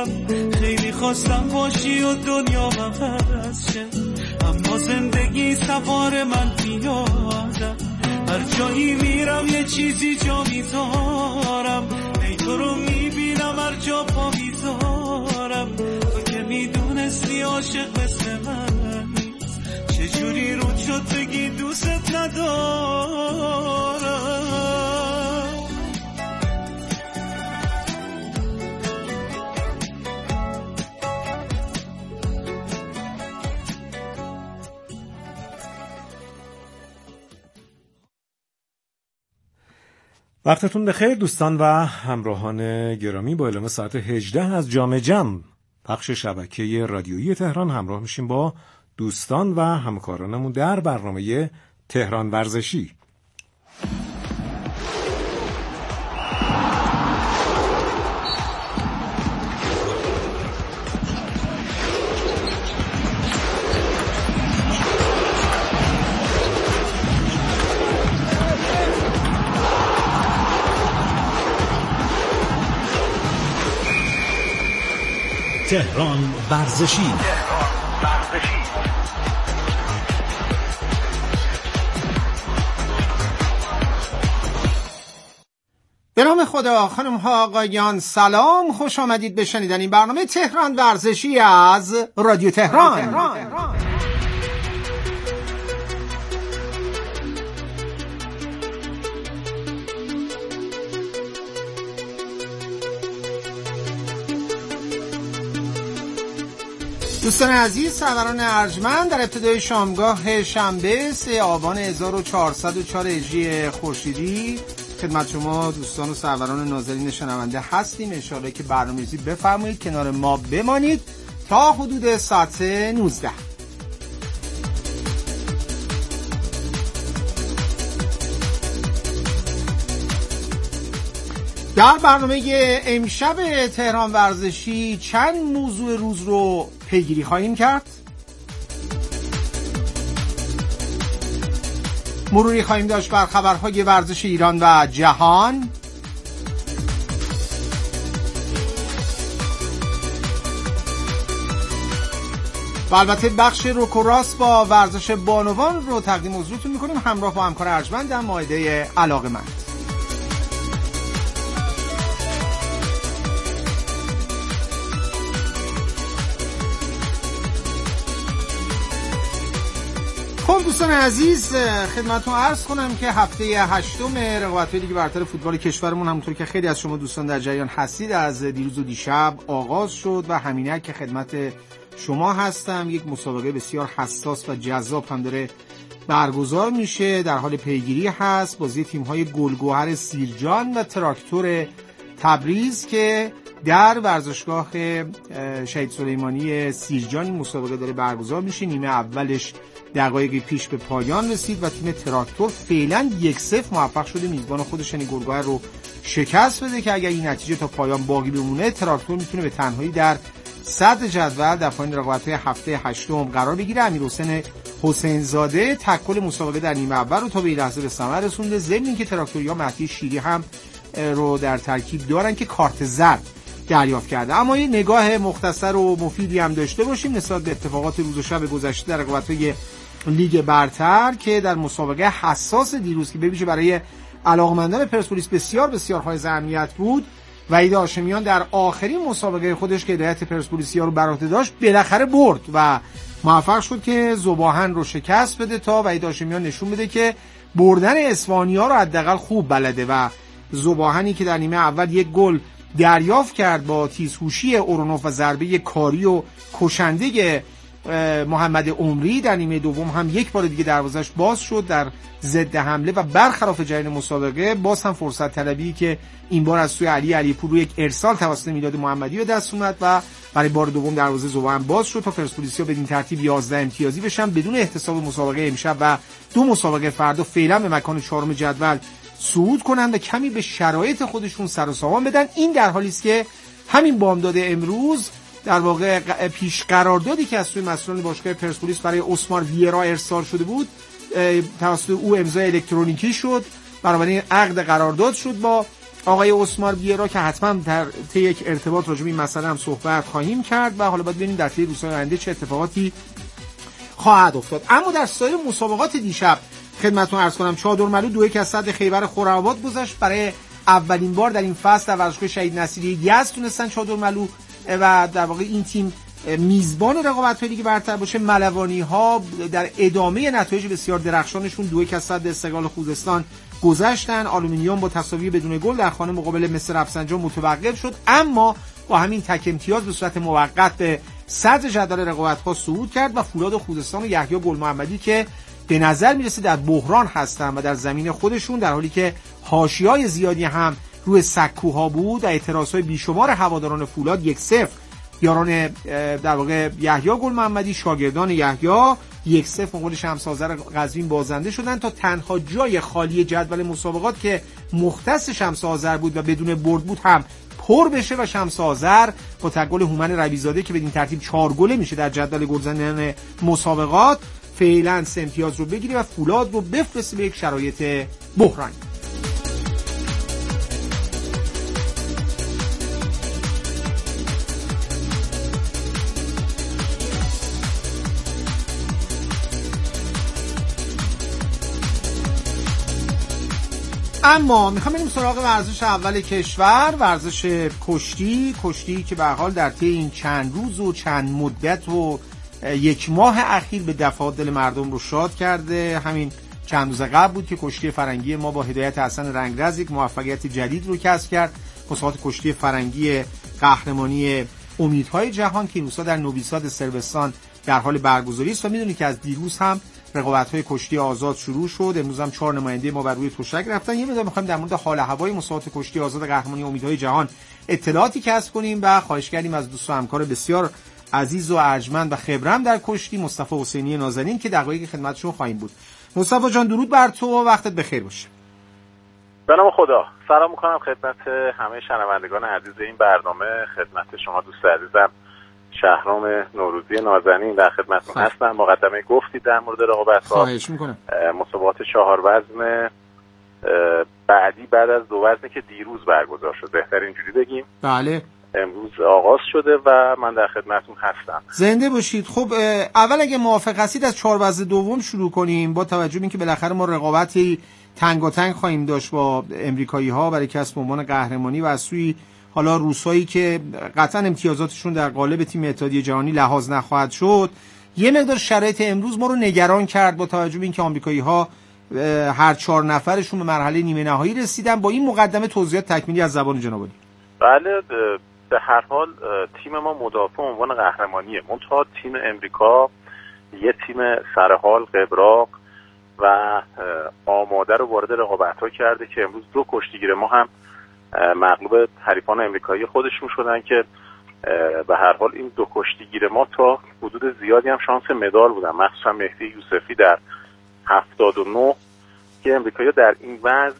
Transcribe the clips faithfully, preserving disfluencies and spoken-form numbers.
میرم. خیلی خواستم باشی و دنیا عوض شه، اما زندگی سوار من میادم. هر جایی میرم یه چیزی جا میذارم، ای تو رو میبینم هر جا پا میذارم. تو که میدونستی عاشق مثل من نیست، چجوری رو شد بگی دوست ندارم. وقتتون بخیر دوستان و همراهان گرامی. با اعلام ساعت هجده از جام جم پخش شبکه رادیویی تهران همراه میشیم با دوستان و همکارانمون در برنامه تهران ورزشی. تهران ورزشی. به نام خدا، خانم ها آقایان سلام، خوش آمدید به شنیدن این برنامه تهران ورزشی از رادیو تهران, تهران. تهران. دوستان عزیز، سروران ارجمند، در ابتدای شامگاه شنبه سه آبان هزار و چهارصد و چهار هجری خورشیدی خدمت شما دوستان و سروران ناظرین شنونده هستیم. انشاءالله که برنامه‌ریزی بفرمایید، کنار ما بمانید تا حدود ساعت نوزده. در برنامه امشب تهران ورزشی چند موضوع روز رو پیگیری خواهیم کرد. مروری خواهیم داشت بر خبرهای ورزش ایران و جهان. و البته بخش روک و راست با ورزش بانوان رو تقدیم حضورتون میکنیم همراه با همکار ارجمند در مائده علاقه‌مند. خب دوستان عزیز، خدمتتون عرض کنم که هفته هشتم رقابت‌های لیگ برتر فوتبال کشورمون همونطور که خیلی از شما دوستان در جریان هستید از دیروز و دیشب آغاز شد و همینک که خدمت شما هستم. یک مسابقه بسیار حساس و جذاب هم داره برگزار میشه، در حال پیگیری هست. بازی تیم‌های گلگوهر سیرجان و تراکتور تبریز که در ورزشگاه شهید سلیمانی سیرجان این مسابقه داره برگزار میشه. نیمه اولش دقایقی پیش به پایان رسید و تیم تراکتور فعلا یک صفر موفق شده میزبان خودش یعنی گلگوهر رو شکست بده که اگر این نتیجه تا پایان باقی بمونه تراکتور میتونه به تنهایی در صدر جدول در پایان رقابت‌های هفته هشتم قرار بگیره. امیرحسین حسین زاده تکل مسابقه در نیمه اول رو تا به این لحظه به ثمر رسونده، ضمن اینکه تراکتوریا مهدی شیری هم رو در ترکیب دارن که کارت زرد دریافت کرده. اما یه نگاه مختصر و مفیدی هم داشته باشیم نسبت به اتفاقات روز و شب گذشته در رقابت‌های لیگ برتر که در مسابقه حساس دیروز که ببیشه برای علاقمندان پرسپولیس بسیار بسیار حائز اهمیت بود، وحید هاشمیان در آخرین مسابقه خودش که هدایت پرسپولیسیا رو بر عهده داشت بالاخره برد و موفق شد که ذوباهن رو شکست بده تا وحید هاشمیان نشون بده که بردن اسپانیا رو حداقل خوب بلده و ذوباهنی که در نیمه اول یک گل دریافت کرد با تیزهوشی اورونوف و ضربه کاری و کشنده محمد عمری، در نیمه دوم هم یک بار دیگه دروازش باز شد در ضد حمله و برخلاف جریان مسابقه باز هم فرصت طلبی که این بار از سوی علی علیپور رو یک ارسال توسط میلاد محمدی به دست اومد و برای بار دوم دروازه ذوباهن باز شد تا پرسپولیسیا بدین ترتیب یازده امتیازی بشن بدون احتساب مسابقه امشب و دو مسابقه فردا فعلا به مکان چهارم جدول صعود کنند و کمی به شرایط خودشون سر و سامان بدن. این در حالی است که همین بامداد امروز در واقع پیش قراردادی که از سوی مسئولان باشگاه پرسپولیس برای اسمار ویرا ارسال شده بود توسط او امضای الکترونیکی شد، بنابراین عقد قرارداد شد با آقای اسمار بیرا که حتما در طی یک ارتباط راجع به این مسئله هم صحبت خواهیم کرد و حالا باید ببینیم در طی روزهای آینده چه اتفاقاتی خواهد افتاد. اما در سایر مسابقات دیشب خدمتتون عرض کنم چادرملو دو یک از صد خیبر خرم‌آباد گذشت. برای اولین بار در این فصل در ورزشگاه شهید نصیری یزد تونستن چادرملو و در واقع این تیم میزبان رقابت‌های دیگه برتر باشه. ملوانی‌ها در ادامه نتایج بسیار درخشانشون دو یک از صد استقلال خوزستان گذشتن. آلومینیوم با تساوی بدون گل در خانه مقابل مصر رفسنجان متوقف شد، اما با همین تک امتیاز به صورت موقت به صدر جدول رقابت‌ها صعود کرد و فولاد خوزستان و یحیی گل محمدی که به نظر میرسه در بحران هستن و در زمین خودشون، در حالی که حاشیه‌های زیادی هم روی سکوها بود و اعتراضهای بیشمار هواداران فولاد، یک صفر یاران در واقع یحیی گل محمدی شاگردان یحیی یک صفر مقابل شمس آذر قزوین بازنده شدن تا تنها جای خالی جدول مسابقات که مختص شمس آذر بود و بدون برد بود هم پر بشه و شمس آذر با تک گل هومن ربیع‌زاده که بدین ترتیب چهار گله میشه در جدول گلزنان مسابقات فعلا سه امتیاز رو بگیره و فولاد رو بفرسته به یک شرایط بحرانی. اما میخوام بریم سراغ ورزش اول کشور، ورزش کشتی. کشتی که به هر حال در طی این چند روز و چند مدت و یک ماه اخیر به دفعات دل مردم رو شاد کرده. همین چند روز قبل بود که کشتی فرنگی ما با هدایت حسن رنگرز یک موفقیت جدید رو کسب کرد. مسابقات کشتی فرنگی قهرمانی امیدهای جهان که این روزها در نوی ساد صربستان در حال برگزاری است و میدونید که از دیروز هم رقابت‌های کشتی آزاد شروع شد. امروز هم چهار نماینده ما بر روی تشک رفتن. یه مقدار می‌خوایم در مورد حال هوای مسابقات کشتی آزاد قهرمانی امیدهای جهان اطلاعاتی کسب کنیم و خواهش کردیم از دوست و همکار بسیار عزیز و ارجمند و خبرم در کشتی مصطفی حسینی نازنین که دقایقی خدمتشون خواهیم بود. مصطفی جان درود بر تو و وقتت بخیر باشه. به نام خدا. سلام می‌کنم خدمت همه شنوندگان عزیز این برنامه، خدمت شما دوست عزیزم شهرام نوروزی نازنین در خدمتتون هستم. مقدمه گفتید در مورد رقابت‌ها. خواهش می‌کنم. مسابقات چهار وزن بعدی بعد از دو وزنی که دیروز برگزار شد، بهتر اینجوری بگیم. بله. امروز آغاز شده و من در خدمتتون هستم. زنده باشید. خب اول اگه موافق هستید از چهار وزن دوم شروع کنیم، با توجه به اینکه بالاخره ما رقابتی تنگاتنگ خواهیم داشت با امریکایی‌ها برای کسب عنوان قهرمانی و از سوی حالا روسایی که قطعا امتیازاتشون در قالب تیم اتحادیه جهانی لحاظ نخواهد شد. یه مقدار شرایط امروز ما رو نگران کرد با توجه به اینکه آمریکایی‌ها هر چهار نفرشون به مرحله نیمه نهایی رسیدن. با این مقدمه توضیحات تکمیلی از زبان جناب عالی. بله، به هر حال تیم ما مدافع عنوان قهرمانیه. منتها تیم امریکا یه تیم سرحال، قبراق و آماده رو وارد رقابت‌ها کرده که امروز دو کشتیگیر ما هم مغلوب حریفان امریکایی خودشون شدن که به هر حال این دو کشتیگیر ما تا حدود زیادی هم شانس مدال بودن، مخصوصا مهدی یوسفی در هفتاد و نه که امریکایی در این وزن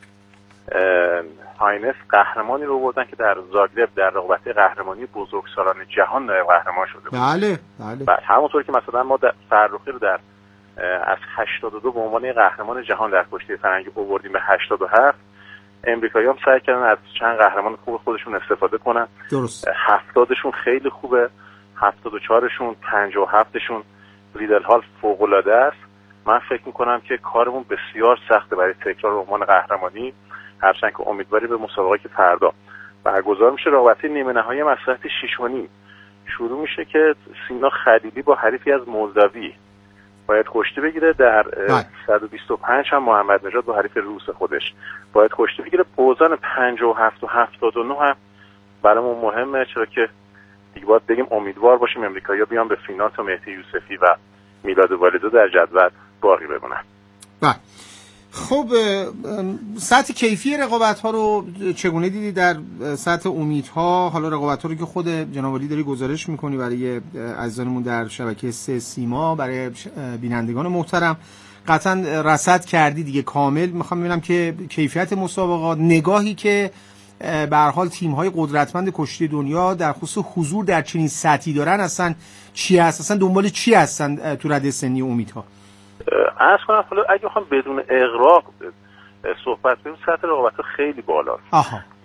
هاینس قهرمانی رو بردن که در زاگرب در رقابت قهرمانی بزرگسالان جهان نایب قهرمان شده بود. بله بله. بعد همونطور که مثلا ما در فرخی رو در از هشتاد و دو به عنوان قهرمان جهان در کشتی فرنگی آوردیم به هشتاد و هفت، امریکایی هم سعی کردن از چند قهرمان خوب خودشون استفاده کنن. درست. هفتادشون خیلی خوبه، هفتاد و چهارشون، پنجاه و هفتشون ریدل هال فوق‌العاده است. من فکر میکنم که کارمون بسیار سخته برای تکرار عنوان قهرمانی، هرچند که امیدواری به مسابقه که فردا برگزار میشه. رقابت نیمه نهایی مساحت شش و نیم شروع میشه که سینا خلیلی با حریفی از مولداوی باید کشتی بگیره. در صد و بیست و پنج هم محمد نژاد با حریف روس خودش باید کشتی بگیره. پوزان پنجاه و هفت و هفتاد و نه هم برامون مهمه، چرا که دیگه باید بگیم امیدوار باشیم امریکایی‌ها بیان به فینال تا مهدی یوسفی و میلاد والدو در جدول باقی بمونن. بله. خب سطح کیفی رقابت ها رو چگونه دیدی در سطح امیدها؟ حالا رقابت ها رو که خود جناب عالی داری گزارش میکنی برای عزیزانمون در شبکه سه سیما، برای بینندگان محترم قطعا رصد کردی دیگه کامل. میخوام ببینم که کیفیت مسابقات، نگاهی که به هر حال تیم های قدرتمند کشتی دنیا در خصوص حضور در چنین سطحی دارن اصلا چی هست؟ اصلا دنبال چی هستن تو رده سنی امیدها؟ عرض کنم حالا اگه بخوام بدون اغراق صحبت کنیم، سطح رقابت خیلی بالاست.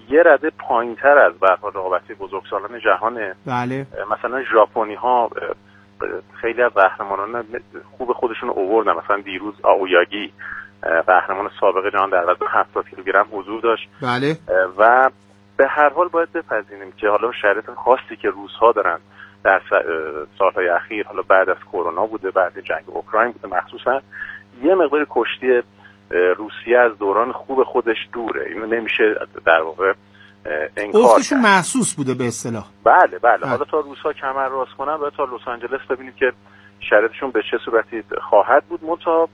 یه رده پایین‌تر از به هر حال رقابت‌های بزرگسالان جهانه. بله. مثلا ژاپنی‌ها خیلی از قهرمانان خوب خودشون آوردن، مثلا دیروز آویاگی قهرمان سابق جهان در وزن هفتاد کیلوگرم حضور داشت. بله. و به هر حال باید بپذیریم که حالا شرایط خاصی که روس‌ها دارن در سالهای اخیر، حالا بعد از کرونا بوده، بعد جنگ اوکراین بوده، مخصوصا یه مقدار کشتی روسیه از دوران خوب خودش دوره. اینو نمیشه در واقع انکار کرد. افقشون محسوس بوده به اصطلاح. بله بله. حالا تا روس‌ها کمر راست کنن و تا لس آنجلس ببینیم که شرایطشون به چه صورتی خواهد بود. منتها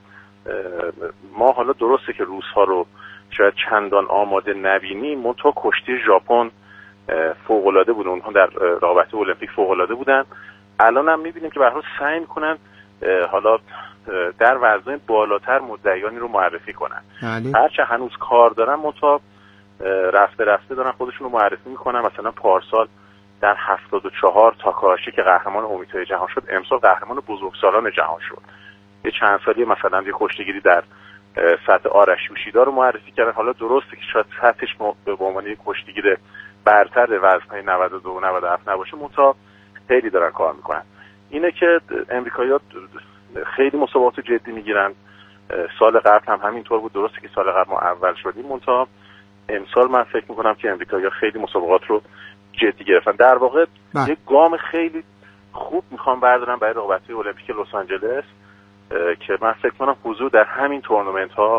ما حالا درسته که روس‌ها رو شاید چندان آماده نبینیم، منتها کشتی ژاپن فوق‌العاده بود. اونها در رقابت المپیک فوق‌العاده بودن. الان هم می‌بینیم که به هر حال سعی می‌کنن حالا در وزن‌های بالاتر مدعیانی رو معرفی کنن. هرچه هنوز کار دارن، منتها رفته رفته دارن خودشون رو معرفی می‌کنن. مثلا پارسال در هفتاد و چهار تاکاهاشی که قهرمان امیدهای جهان شد، امسال قهرمان بزرگسالان جهان شد. یه چند سالی مثلا یه کشتیگیری در سطح آرش یوشیدا رو معرفی کردن. حالا درسته که شاید سطحش به عنوان یک کشتیگیر برتر وزن‌های نود و دو و نود و هفت نباشه، منتها خیلی دارن کار میکنن. اینه که امریکایی‌ها خیلی مسابقات جدی میگیرن. سال قبل هم همینطور بود. درسته که سال قبل ما اول شدیم، منتها امسال من فکر میکنم که امریکایی‌ها خیلی مسابقات رو جدی گرفتن. در واقع بله. یک گام خیلی خوب میخوام بردارم برای رقابت‌های المپیک لس آنجلس که من فکر کنم حضور در همین تورنمنت ها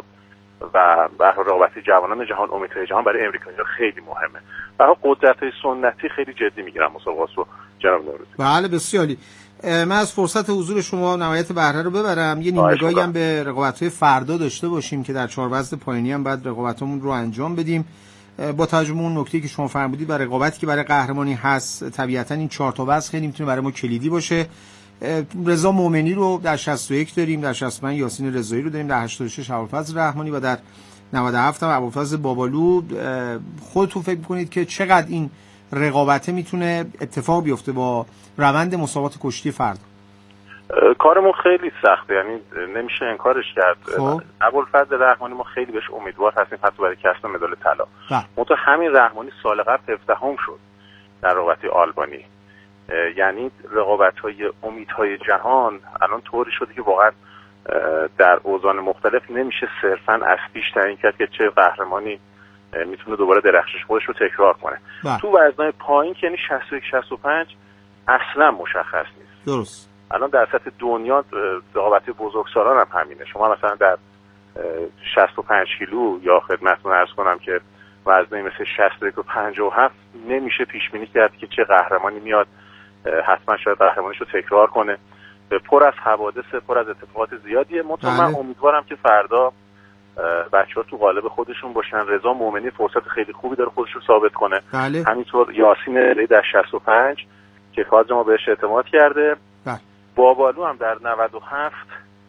و به رقابت جوانان جهان، امیدهای جهان برای امریکایی‌ها خیلی مهمه. و قدرت‌های سنتی خیلی جدی میگیرن مسابقات رو. جناب نوروزی. بله بسیاری. من از فرصت حضور شما نمایت بهره رو ببرم، یه نیم نگاهی هم به رقابت‌های فردا داشته باشیم که در چهار وزن پایینی هم بعد رقابتمون رو انجام بدیم. با توجه به اون نکته‌ای که شما فرمودید برای رقابتی که برای قهرمانی هست، طبیعتاً این چهار تا وزن خیلی میتونه برای ما کلیدی باشه. رضا مومنی رو در شصت و یک داریم، در شصت و پنج یاسین رضایی رو داریم، در هشتاد و شش ابوالفضل رحمانی و در نود و هفت هم ابوالفضل بابالو. خودتون فکر می‌کنید که چقدر این رقابته میتونه اتفاق بیفته با روند مسابقات کشتی فردا؟ کارمون خیلی سخته، یعنی نمیشه انکارش کرد. خب. ابوالفضل رحمانی ما خیلی بهش امیدوار هستیم حتی برای کسب مدال طلا. منتها همین رحمانی سال قبل هفدهم شد در رقابت آلبانی. یعنی رقابت‌های امیدهای جهان الان طوری شده که واقعا در اوزان مختلف نمیشه صرفاً از پیش تعیین کرد که چه قهرمانی میتونه دوباره درخشش خودش رو تکرار کنه. با. تو وزن‌های پایین که یعنی شصت و یک شصت و پنج اصلا مشخص نیست. درست. الان در سطح دنیا رقابت بزرگسالان هم همینه. شما مثلا در شصت و پنج کیلو یا خدمتتون عرض کنم که وزنی مثل شصت و یک و پنجاه و هفت نمیشه پیش بینی کرد که چه قهرمانی میاد حتما شاید قهرمانیش رو تکرار کنه. پر از حوادث، پر از اتفاقات زیادیه. منتها من امیدوارم که فردا بچه‌ها تو قالب خودشون باشن. رضا مومنی فرصت خیلی خوبی داره خودش رو ثابت کنه. بله. همینطور یاسین رضایی در شصت و پنج که کادر ما بهش اعتماد کرده. بله. بابالو هم در نود و هفت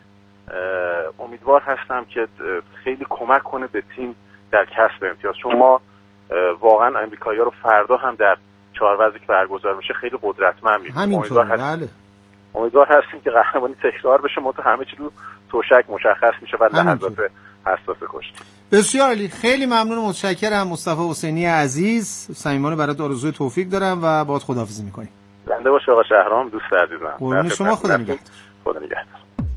امیدوار هستم که خیلی کمک کنه به تیم در کسب امتیاز، چون ما واقعا امریکایی‌ها رو فردا هم در چهار وزنی که برگزار میشه خیلی قدرتمند می‌بینیم. امیدوار هستیم. بله. امیدوار هستیم که قهرمانی تکرار بشه، منتها همه چیز رو توشک مشخص میشه و لحظات حساس کشتی. بسیار عالی. خیلی ممنون و متشکرم مصطفی حسینی عزیز. صمیمانه برات آرزوی توفیق دارم و باهات خداحافظی می‌کنیم. زنده باش آقا شهرام، دوست عزیزم. قربون شما، خدا نگهدار. خدا نگهدار.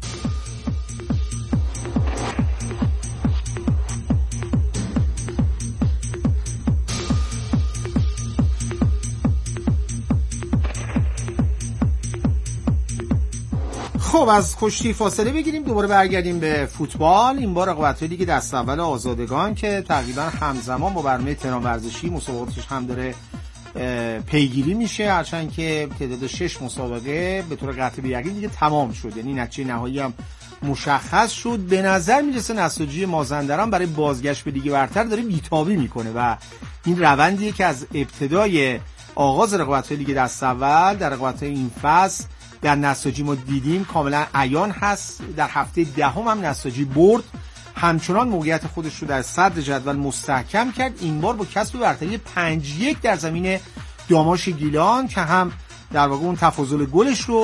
خب از کشتی فاصله بگیریم، دوباره برگردیم به فوتبال. این بار رقابت‌های لیگ دست اول آزادگان که تقریبا همزمان با برنامه تهران ورزشی مسابقاتش هم داره پیگیری میشه، هرچند که تعداد شش مسابقه به طور قطع به یقین دیگه تمام شد، یعنی نتیجه نهایی هم مشخص شد. به نظر میرسه نساجی مازندران برای بازگشت به لیگ برتر داره بیتابی میکنه و این روندیه که از ابتدای آغاز رقابت‌های لیگ دست اول در رقابت‌های این فصل در نساجی ما دیدیم کاملا عیان هست. در هفته دهم هم نساجی برد، همچنان موقعیت خودش رو در صدر جدول مستحکم کرد، این بار با کسب برتری پنج یک در زمین داماش گیلان که هم در واقع اون تفاضل گلش رو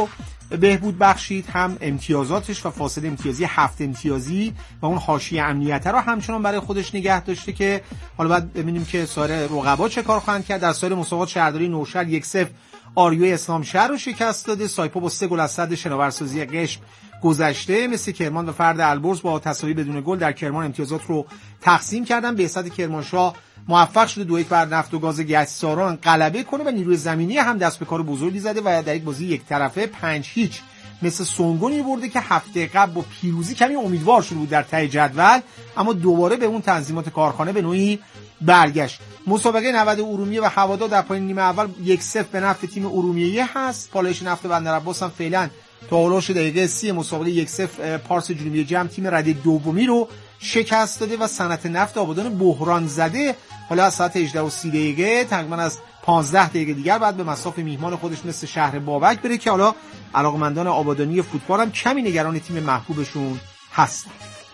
بهبود بخشید، هم امتیازاتش و فاصله امتیازی هفت امتیازی و اون حاشیه امنیت رو همچنان برای خودش نگه داشته که حالا بعد ببینیم که سایر رقبا چه کار خواهند کرد. در سایر مسابقات شهرداری نوشهر یک صفر آریو اسلام شهر رو شکست داده. سایپا با سه گل از صد شناورسازی قشم گذشته. مثل کرمان و فرد البرز با تساوی بدون گل در کرمان امتیازات رو تقسیم کردن. بهزاد کرمانشاه موفق شده دو یک بر نفت و گاز گچساران غلبه کنه و نیروی زمینی هم دست به کار بزرگی زده و در یک بازی یک طرفه پنج هیچ مثل سونگونی برده که هفته قبل با پیروزی کمی امیدوار شده بود در ته جدول، اما دوباره به اون تنظیمات کارخانه به نوعی برگشت. مسابقه نود ارومیه و هوادار در پایان نیمه اول یک صفر به نفع تیم ارومیه هست. پالایش نفت بندرعباس هم فعلا تا هولوش دقیقه سی مسابقه یک صفر پارس جنوبی جمع تیم رده دومی رو شکست داده و صنعت نفت آبادان بحران زده حالا از ساعت هجده و سی دقیقه تقریبا از پانزده دقیقه دیگر بعد به مصاف میهمان خودش مثل شهر بابک بره که حالا علاقمندان آبادانی فوتبال هم کمی نگران تیم محبوبشون هستن.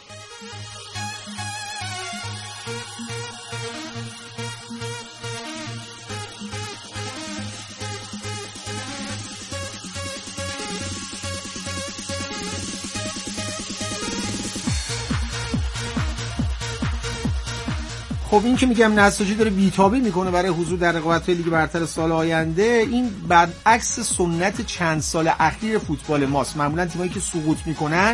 خب این که میگم نساجی داره بیتابی میکنه برای حضور در رقابت‌های لیگ برتر سال آینده، این برعکس سنت چند سال اخیر فوتبال ماست. معمولا تیمایی که سقوط میکنن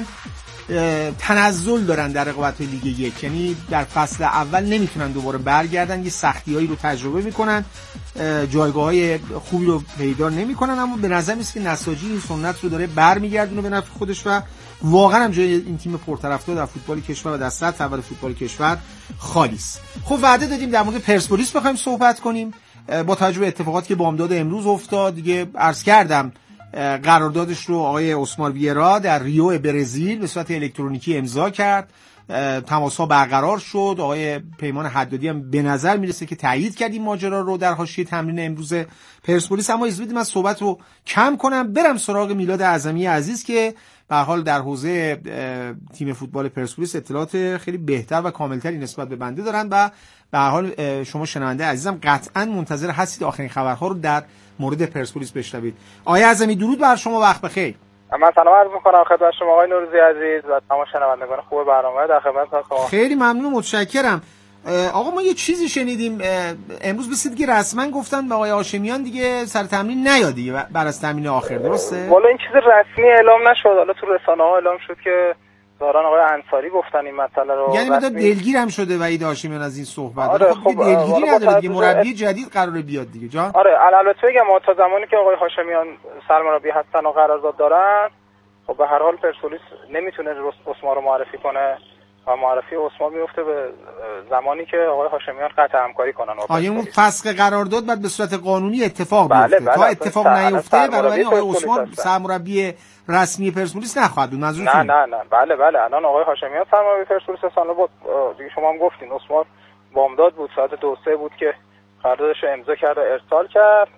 تنزل دارن در رقابت‌های لیگ یک، یعنی در فصل اول نمیتونن دوباره برگردن، یه سختی‌هایی رو تجربه میکنن، جایگاه‌های خوبی رو پیدا نمیکنن، اما به نظر میاد که نساجی این سنت رو داره برمیگردونه به نفع خودش و واقعا هم جای این تیم پرطرفدار در فوتبال کشور و در سطح اول فوتبال کشور خالی است. خب وعده دادیم در مورد پرسپولیس بخوایم صحبت کنیم با توجه به اتفاقاتی که بامداد امروز افتاد. دیگه عرض کردم قراردادش رو آقای اسمار ویرا در ریو برزیل به صورت الکترونیکی امضا کرد، تماس‌ها برقرار شد. آقای پیمان حدادی هم به نظر میرسه که تایید کرد این ماجرا رو در حاشیه تمرین امروز پرسپولیس. اما اجازه بدید من صحبت رو کم کنم برم سراغ میلاد اعظمی عزیز که به هر حال در حوزه تیم فوتبال پرسپولیس اطلاعات خیلی بهتر و کاملتری نسبت به بنده دارن و به هر حال شما شنونده عزیزم قطعاً منتظر هستید آخرین خبرها رو در مورد پرسپولیس بشنوید. آقای اعظمی درود بر شما، وقت بخیر. من سلام عرض می‌کنم خدمت شما آقای نوروزی عزیز و تمام شنوندگان خوب برنامه. در خدمت هستم. خیلی ممنون، متشکرم. آقا ما یه چیزی شنیدیم امروز بسید که رسما گفتن به آقای هاشمیان دیگه سر تمرین نیاد دیگه بعد از تمرین آخر، درسته؟ والا این چیز رسمی اعلام نشد، حالا تو رسانه‌ها اعلام شد که ظاهرا آقای انصاری گفتن این مسئله رو. یعنی مدام دلگیر هم شده وحید هاشمیان از این صحبت. آره خب دلگیری نداره دیگه، مربی جدید قراره بیاد دیگه جان. آره البته بگم تا زمانی که آقای هاشمیان سرمربی هستن و قرارداد دارن، خب به هر حال پرسپولیس نمیتونه اسما رو معرفی کنه و معرفی اسما میفته به زمانی که آقای هاشمیان قطع همکاری کنن. آیا اون فسخ قرارداد بعد به صورت قانونی اتفاق بیفته؟ بله، تا اتفاق نیفته برای آقای عثمان سرمربی رسمی پرسپولیس نخواهد بود. منظورتون؟ نه نه نه بله بله الان آقای هاشمیان سرمربی پرسپولیس هستن. بود دیگه شما هم گفتین عثمان بامداد بود، ساعت دو سه بود که قراردادش رو امضا کرد و ارسال کرد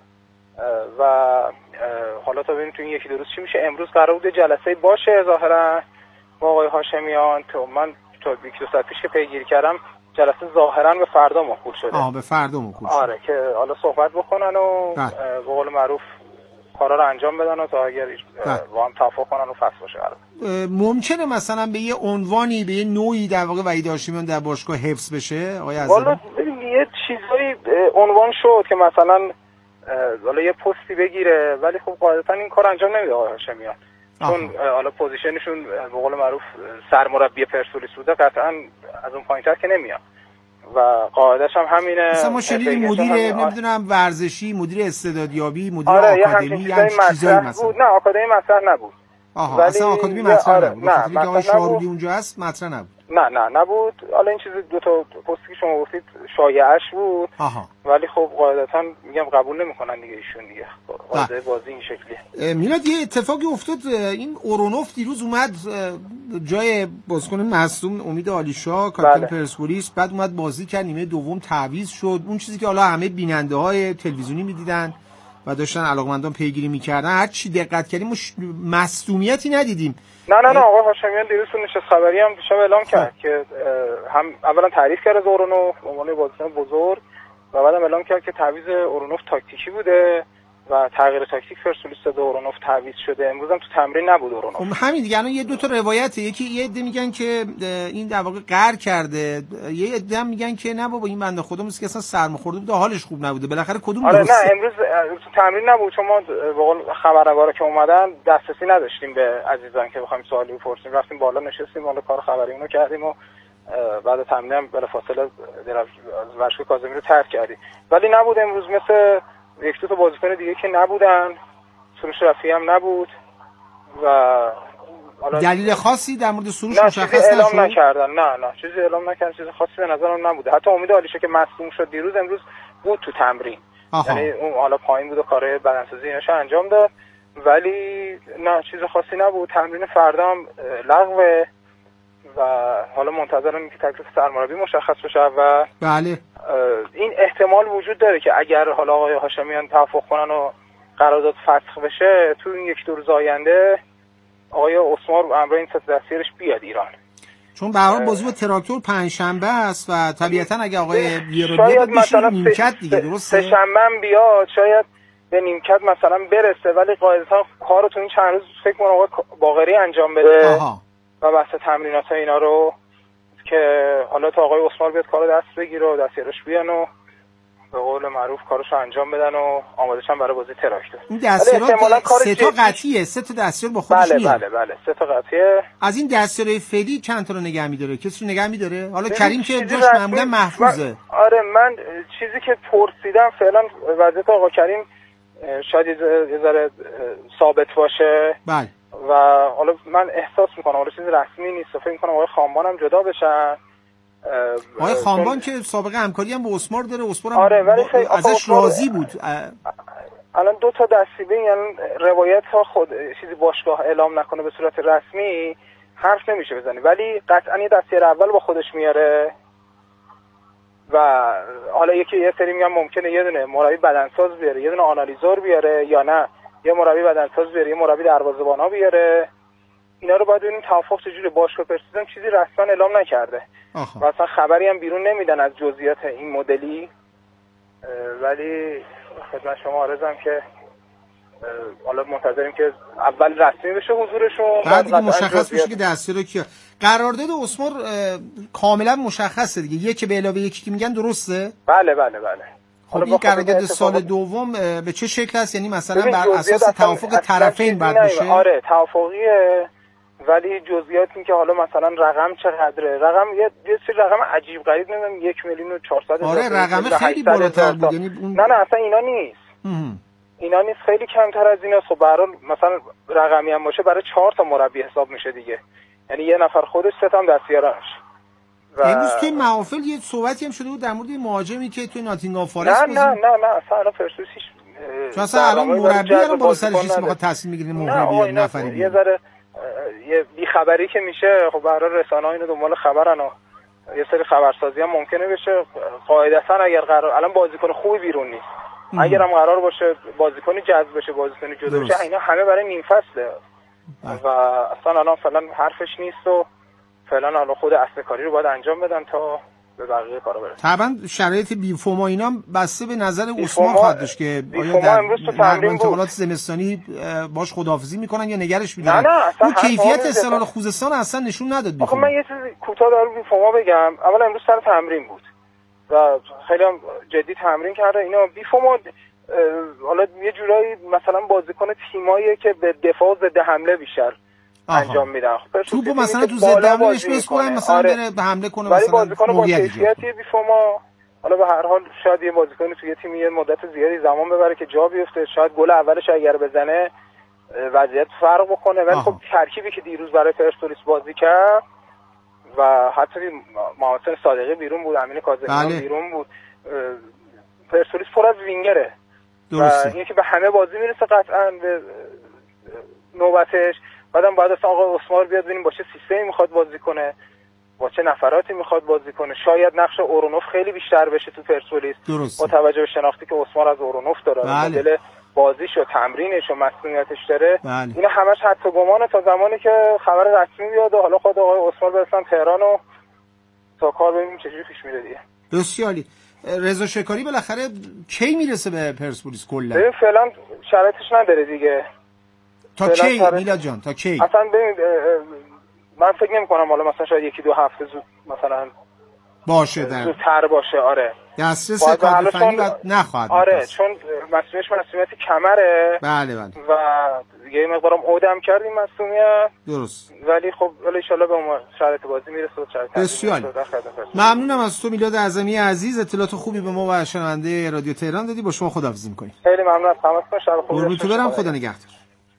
و حالا تا ببینیم تو این یکی دو روز چی میشه. امروز قرار بود جلسه باشه ظاهرا با آقای هاشمیان، تو من تا یک دو ساعت پیش که پیگیری کردم جلسه ظاهرا به فردا موکول شده. آه به فردا موکول شده. آره که حالا صحبت بکنن و به قول معروف کارا رو انجام بدن و تا اگر با هم توافق کنن و فصل باشه. ممکنه مثلا به یه عنوانی به یه نوعی در واقع وحید هاشمیان در باشگاه حفظ بشه آقای عزیز؟ والا یه چیزایی عنوان شد که مثلا حالا یه پستی بگیره، ولی خب قاعدتا این کار انجام نمیده آقای هاشمیان، چون حالا پوزیشنشون به قول معروف سرمربی پرسپولیس بوده، قطعا از اون پایین‌تر که نمیاد و قاعدش هم همینه. مثلا ما شنیدیم مدیر نمیدونم ورزشی، مدیر استعدادیابی، مدیر آره آکادمی یا چیزایی مثلا. نه آکادمی مطرح نبود. آها ولی اصلا آکادمی مطرح آره نبود. نه مثلا آقای شارولی اونجا هست مطرح نبود. نه نه نبود. حالا این چیز دو تا پستی که شما گفتید شایعش بود. آها. ولی خب قاعدتا میگم قبول نمیکنن دیگه ایشون دیگه. قاعده بازی این شکلیه. میلاد یه اتفاقی افتاد، این اورونوف دیروز اومد جای بازیکن مصدوم امید عالیشاه کاپیتان پرسپولیس، بعد اومد بازی کرد، نیمه دوم تعویض شد. اون چیزی که حالا همه بیننده‌های تلویزیونی می‌دیدن و داشتن علاقمندان پیگیری می‌کردن، هر چی دقت کردیم مش... مصدومیتی ندیدیم. نه نه نه آقا هاشمیان دیروز تو نشست خبری هم دیشب اعلام کرد که هم اولا تعریف کرد از اورونوف به عنوان بازیکن بزرگ و بعدم اعلام کرد که تعویض اورونوف تاکتیکی بوده و تغییر تاکتیک پرسپولیس داده، اورونوف تعویض شده. امروز هم تو تمرین نبود اورونوف. خب همین دیگه، الان یه دو تا روایته، یکی یه عده میگن که این در واقع قهر کرده، یه عده هم میگن که نه بابا این بنده خدا مثل که اصلا سرماخورده بود، حالش خوب نبوده. بالاخره کدوم آره درسته؟ نه امروز تو تمرین نبود، چون ما به قول خبرنگارا که اومدن دسترسی نداشتیم به عزیزان که بخوایم سوالی بپرسیم. رفتیم بالا نشستیم، حالا کار خبریمونو کردیم و بعد تمرین هم بلافاصله در ورزشگاه کاظمی رو ترک کردیم. ولی نبود امروز، مثل یک دو تا بازیکن دیگه که نبودن، سروش رفیعی هم نبود و دلیل خاصی در مورد سروش نه مشخص چیزی اعلام نشد؟ نکردن. نه نه چیزی اعلام نکردن، چیز خاصی به نظرم نبوده. حتی امید علیشه که مصدوم شد دیروز، امروز بود تو تمرین. آها. یعنی اون حالا پایین بود و کارهای بدنسازی ایناشو انجام داد، ولی نه چیز خاصی نبود. تمرین فردا هم لغوه و حالا منتظرم که تکلیف سرمربی مشخص بشه و بله این احتمال وجود داره که اگر حالا آقای هاشمیان توافق کنن و قرارداد فسخ بشه، تو این یک دو روز آینده آقای اسمار امر این ست دستیارش بیاد ایران، چون به هر حال بازی با تراکتور پنجشنبه است و طبیعتا اگه آقای بیارو بیاد بشه نیمکت دیگه، درسته؟ سه شنبه بیاد شاید به نیمکت مثلا برسه، ولی قاعدتا کارو تو این چند روز فکر کنم آقای باقری انجام بده. آها. و بحث تمرینات اینا رو که حالا تا آقای اسمار بیاد کارو دست بگیره و دستیارش بیان و به قول معروف کارشو انجام بدن و آماده شن برای بازی تراکتور. این دستیارات سه تا قطعیه، سه تا دستیار با خودش بله میاد. بله بله سه تا قطعیه. از این دستیارای فعلی چند تا رو نگه می‌داره؟ کسی رو نگه می‌داره؟ حالا کریم که جاش معمولا محفوظه. آره من چیزی که پرسیدم فعلا وضعیت آقا کریم شاید یه ذره ثابت باشه. بله. و حالا من احساس میکنم حالا چیز رسمی نیست، فکر میکنم آقای خانبان هم جدا بشن. آقای خانبان که سابقه همکاری هم با اسمار داره، اسمار هم آره ولی با... ازش راضی بود. الان دو تا دستیبه، یعنی روایت ها خود چیزی باشگاه اعلام نکنه به صورت رسمی حرف نمیشه بزنی، ولی قطعا یه دستیار اول با خودش میاره و حالا یکی یه سری میگن ممکنه یه دونه مربی بدنساز بیاره، یه دونه آنالیزور بیاره، یا نه یه مربی بدنساز بیاره، یه مربی دروازه‌بانا بیاره. اینا رو باید ببینیم توافق چجوری. باشگاه پرسیدن چیزی رسما اعلام نکرده و اصلا خبری هم بیرون نمیدن از جزئیات این مدلی، ولی خدمت شما عرضم که حالا منتظریم که اول رسمی بشه حضورشون، بعد دیگه مشخص بشه که دستیار کیه. قرارداد اسمار کاملا مشخصه دیگه، یک به علاوه یکی که میگن درسته؟ بله بله بله. خب این قرارداد سال دوم به چه شکل است؟ یعنی مثلا بر اساس توافق طرفین بعد بشه؟ آره توافقیه، ولی جزئیات این که حالا مثلا رقم چقدره، رقم یه یه سری رقم عجیب غریب نمیدونم یک میلیون و چهارصد هزار. آره رقم خیلی بالاتر بود، یعنی اون... نه نه اصلا اینا نیست. ام. اینا نیست، خیلی کمتر از ایناست. خب به هر حال مثلا رقمی هم باشه برای چهار تا مربی حساب میشه دیگه، یعنی یه نفر خودش سه تا دستیارش. و امروز توی محافل یه صحبتی هم شده بود در مورد مهاجمی که توی ناتینگهام فارست بود. نه نه نه نه اصلا الان پرسپولیس چون اصلا الان مربی الان بالا سرش نیست میخواد تصمیم بگیره مربی نفری یه ذره یه بی خبری که میشه. خب به هر حال رسانه‌ها اینو دنبال خبرن و یه سری خبرسازی هم ممکنه بشه. قاعدتا اگر قرار الان بازیکن خوبی بیرون نیست، اگر هم قرار باشه بازیکنی جذب بشه، بازیکنی جدا بشه، اینا همه برای نیم فصله و اصلا الان فعلا حرفش نیست و فعلا حالا خود اصل کاری رو باید انجام بدن تا به بقیه کارا برسه. طبعا شرایط بیفوما اینا بسته به نظر عثمان خواهد داشت که آیا در انتقالات زمستانی باش خداحافظی میکنن یا نگرش میدارن. اون کیفیت استقلال خوزستان اصلا نشون نداد بیفوما. آخه من یه چیزی کوتاه در بیفوما بگم. اولا امروز سر تمرین بود و خیلی هم جدی تمرین کرده. اینا بیفوما حالا یه جورایی مثلا بازیکن تیمایی که به دفاع ضد حمله بیشتر آها. انجام میدن. توپو مثلا تو ضد حمله بهش بسپرن مثلا آره. بره به حمله کنه مثلا. ولی بازیکن با کیفیتی بیفوما حالا به هر حال شاید یه بازیکن تو یه تیم یه مدت زیادی زمان ببره که جا بیفته، شاید گل اولش اگر بزنه وضعیت فرق بکنه. ولی خب ترکیبی که دیروز برای پرسپولیس بازی کرد و حتی محسن صادقی بیرون بود، امین کاظمیان بله. بیرون بود، پرسپولیس پر از وینگره درسته. و اینکه به همه بازی میرسه قطعاً به نوبتش. بعدم بعد از آقا اسمار بیاد ببینیم با چه سیستمی میخواد بازی کنه، با چه نفراتی میخواد بازی کنه. شاید نقش اورونوف خیلی بیشتر بشه تو پرسپولیس با توجه به شناختی که اسمار از اورونوف داره، بله. مدل بازیش و تمرینش و مسئولیتش داره. بله. اینا همش حدس و گمانه تا زمانی که خبر رسمی بیاد و حالا خود آقای اسمار برسن تهران و تا کار ببینیم چجوری پیش میره دیگه. بسیاری رضا شکاری بالاخره کی میرسه به پرسپولیس کلا؟ ببین فعلا شرایطش نداره دیگه. تا کی میلاد جان؟ تا کی؟ اصلا ببین من فکر نمی کنم حالا مثلا شاید یکی دو هفته زود مثلا باشه در زودتر باشه. آره دسترس کادر فنی نخواهد. آره چون مسئولیتش مسئولیت کمره. بله بله. و یه مقدارم عودم کردیم مسئولیت. درست. ولی خب ان شاء الله به اون شرایط بازی میرسه و شرایط بسیار ممنونم از تو میلاد اعظمی عزیز، اطلاعات خوبی به ما و شنونده رادیو تهران دادی. با شما خداحافظی می‌کنیم. خیلی ممنون از همتون. شب خوبی داشته باشید. برم خدا نگهدار.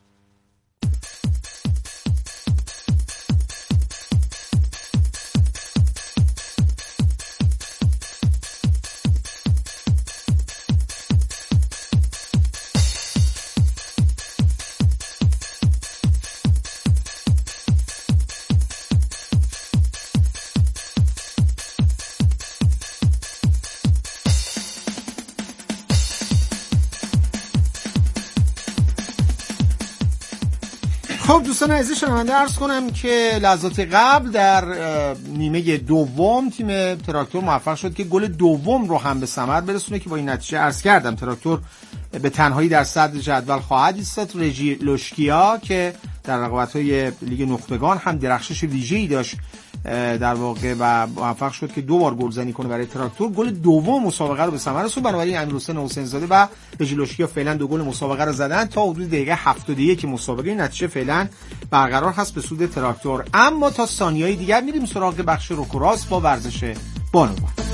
خب دوستان عزیز شنونده عرض کنم که لحظات قبل در نیمه دوم تیم تراکتور موفق شد که گل دوم رو هم به ثمر برسونه که با این نتیجه عرض کردم تراکتور به تنهایی در صدر جدول خواهد ایستاد. رژی لوشکیا که در رقابت‌های لیگ نخبگان هم درخشش ویژه‌ای داشت در واقع و موفق شد که دو بار گلزنی کنه برای تراکتور، گل دوم مسابقه رو به ثمر رسوند. بنابراین امیرحسین حسین زاده و رژی لوشکیا فعلا دو گل مسابقه رو زدن تا حدود دقیقه هفتاد و یک مسابقه. نتیجه فعلا برقرار هست به سود تراکتور. اما تا ثانیه‌های دیگر میریم سراغ بخش روکوراس با ورزش بانوان.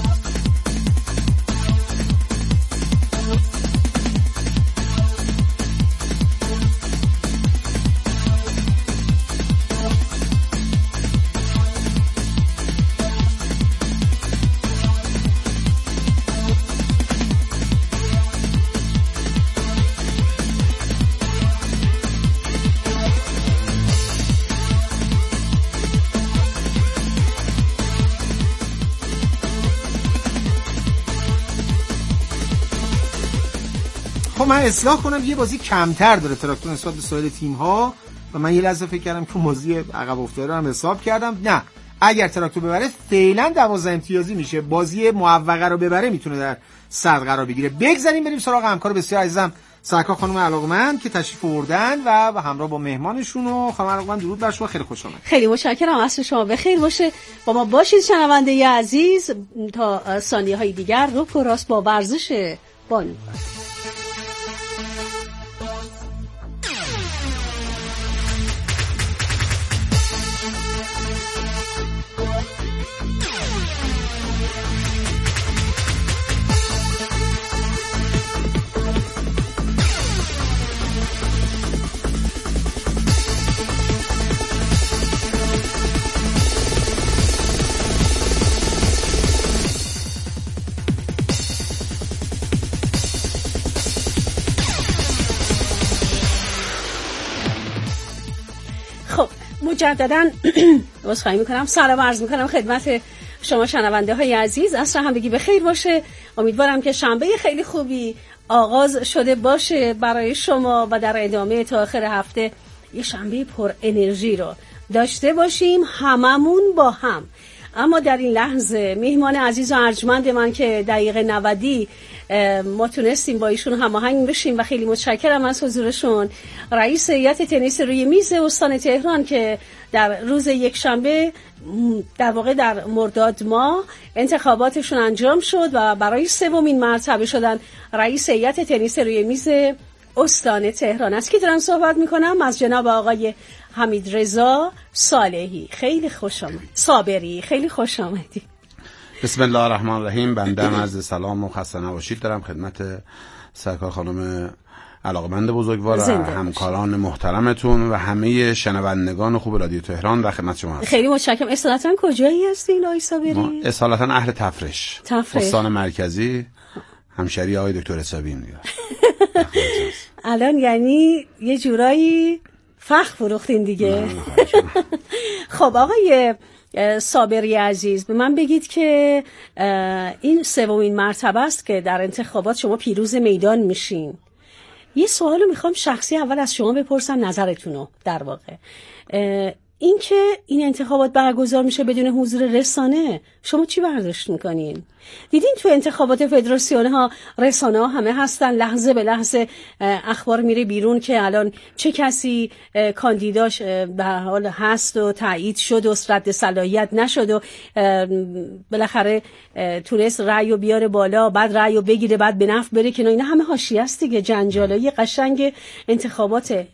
من اصلاح کنم یه بازی کمتر داره تراکتور نسبت به سایر تیم‌ها و من یه لحظه فکر کردم که بازی عقب افتاده رو هم حساب کردم. نه، اگر تراکتور ببره فعلا دوازده امتیازی میشه. بازی معوقه رو ببره میتونه در صدر قرار بگیره. بگذاریم بریم سراغ همکار بسیار عزیزم سرکار خانم علاقمند که تشریف آوردن و به همراه با مهمانشون. و خانم علاقمند درود بر شما، خیلی خوش آمدید. خیلی متشکرم، عصر شما بخیر باشه. با ما باشید شنونده عزیز تا ثانیه‌های دیگر. رو کراس با ورزش بانو. مجدداً عذرخواهی میکنم، سلام عرض میکنم خدمت شما شنونده های عزیز. عصر همگی بخیر باشه. امیدوارم که شنبه خیلی خوبی آغاز شده باشه برای شما و در ادامه تا آخر هفته یه شنبه پر انرژی رو داشته باشیم هممون با هم. اما در این لحظه میهمان عزیز و ارجمند من که دقیقه نود ما تونستیم با ایشون هماهنگ بشیم و خیلی متشکرم از حضورشون، رئیس هیئت تنیس روی میز استان تهران که در روز یک شنبه در واقع در مرداد ماه انتخاباتشون انجام شد و برای سومین مرتبه شدن رئیس هیئت تنیس روی میز استان تهران. از کی دارم صحبت میکنم؟ از جناب آقای حمید رضا صالحی. خیلی خوش آمد. صابری، خیلی خوش آمدی. بسم الله الرحمن الرحیم. بنده عرض سلام و خسته نباشید دارم خدمت سرکار خانم علاقمند بزرگوار و همکاران محترمتون و همه شنوندگان خوب رادیو تهران در خدمت شما هستم. خیلی متشکرم. اصالتا کجایی هستین آقای صابری؟ اصالتا اهل تفرش. تفرش. استان مرکزی، همشهری آقای دکتر حسابی میگه. الان یعنی یه جورایی فخر فروختین دیگه. خب آقای صابری عزیز، به من بگید که این سومین مرتبه است که در انتخابات شما پیروز میدان میشین. یه سوالو میخوام شخصی اول از شما بپرسم، نظرتونو در واقع. اینکه این انتخابات برگزار میشه بدون حضور رسانه، شما چی برداشت میکنین؟ دیدین تو انتخابات فدراسیون ها رسانه ها همه هستن، لحظه به لحظه اخبار میره بیرون که الان چه کسی کاندیداش به حال هست و تایید شد و رد صلاحیت نشد و بالاخره تونست رأیو بیاره بالا، بعد رأیو بگیره، بعد به نفع بره کنار. اینا همه حاشیه است دیگه، جنجالای قشنگ انتخاباته.